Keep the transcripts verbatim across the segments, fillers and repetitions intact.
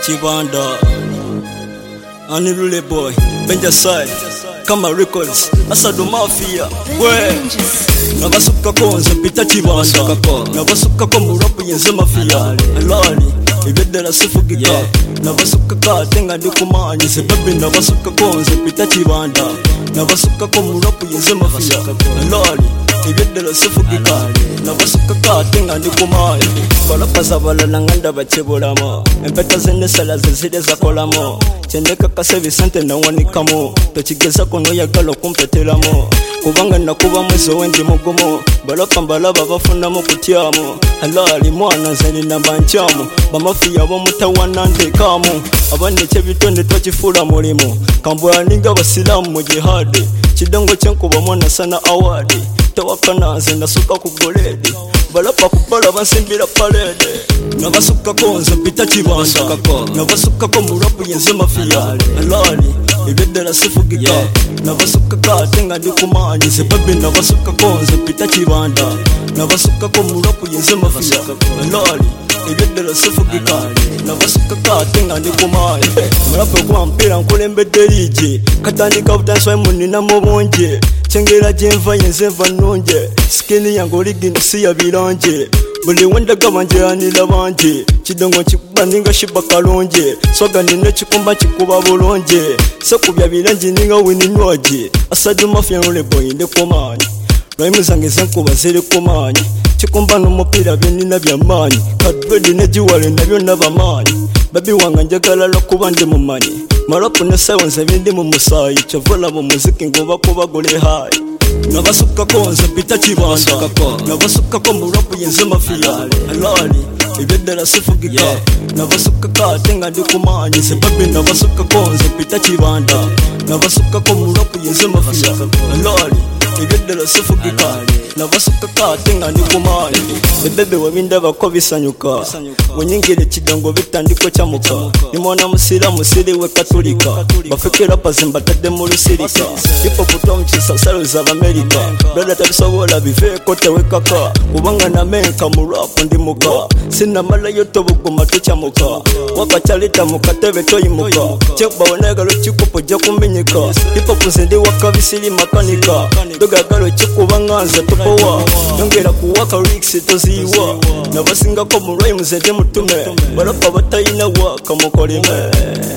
Chibanda Ani Rule Boy Benja Side Kama Records Asado Mafia We Nabasuka konze pita Chibanda Nabasuka ko murapu yenze mafia Alali Ibedera sifugika Nabasuka ka tenga ndikumanye se baby nabasuka konze pita Chibanda Nabasuka ko murapu yenze mafia Alali Ibedera sifugika Nabasuka ka tenga ndikumanye Balapaza balala nganda bachebolamo Empeta zene sala zizide zakolamo Chendeka kasevi sante na wanikamo Tochigeza kono ya galo kumpetelamo Kubanga na kuba mwezo wendi mugumo Balapa mbalaba bafundamo kutiamo Halali mwana zeni na banchamo Bamafia bamutawana ndekamo Abane chebitonde twachifula mulimo Kambwa ninga basilamu mujihadi Chidongo chenkuba mwana sana awadi Tawakana zenda suka kugoledi Balapa kupala bansimbira palede Nabasuka konze pita Chibanda Nabasuka ko murapu yenze mafia Alali Ibedera sifugika Nabasuka ka tenga ndikumanye se baby nabasuka konze pita Chibanda Nabasuka ko murapu yenze mafia Alali Ibedera sifugika Nabasuka ka tenga ndikumanye Murapu kwa mpira nkulembede lije Katandika butanswa munina mubonje Chengera jemva yenze vanonje Skini yango ligi nisi ya bilanje Buli wenda gabanje anila banje Chidongo chikuba ninga shiba kalonje Swaga nine chikumba chikuba bulonje Sakubya bilanje ninga wini nwaji Asadu mafia Rule Boy inde kumanye Raimu zange zenkuba ziri kumanye Chikumba numupira binina byamanyi Kadwedi nejiwale nabyo nabamanyi Babi wanga njagala lokuba ndi mumanyi Marapu ne sewonze bindi mu musayi Chavala mu muziki ngoba kuba gule hai Nabasuka konze pita Chibanda Nabasuka ko murapu yenze mafia Alali Ibedera sifugika Nabasuka ka tenga ndikumanye se baby nabasuka konze pita Chibanda Nabasuka ko murapu yenze mafia Alali Ibedera sifugika Nabasuka ka tenga ndikumanye Bebebe wabinda bako bisanyuka Wenyingire chidongo bitandiko chamuka Nimona musira musiri we katolika Bafekera pazimba tade muri sirika Hipo puto mchisa salo za Amerika Brada tabisawola bive kote wekaka Kubanga na menka murapu ndimuka Sina mala yoto buguma tuchamuka Wakachalita mukatebe toyimuka Chekba wanega lo chikupo jakuminyika Hipo puzindi wakabisili makanika Doga galo chikubanga nza tupowa Yongera kuwaka riksi toziwa Nabasinga ko murai muzende mutume Barapa batayina waka mukolime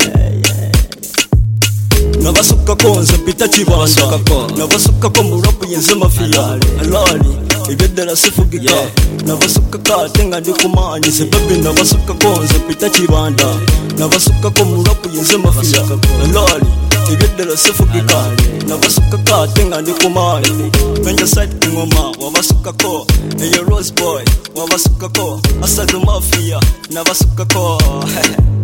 Nabasuka konze pita Chibanda Nabasuka ko murapu yenze mafia Alali Ibedera sifugika Nabasuka ka tenga ndikumanye se baby nabasuka konze pita Chibanda Nabasuka ko murapu yenze mafia Alali Ibedera sifugika Nabasuka ka tenga ndikumanye Benja Side ingoma wabasuka ko Eyo Rose Boy wabasuka ko Asado Mafia nabasuka ko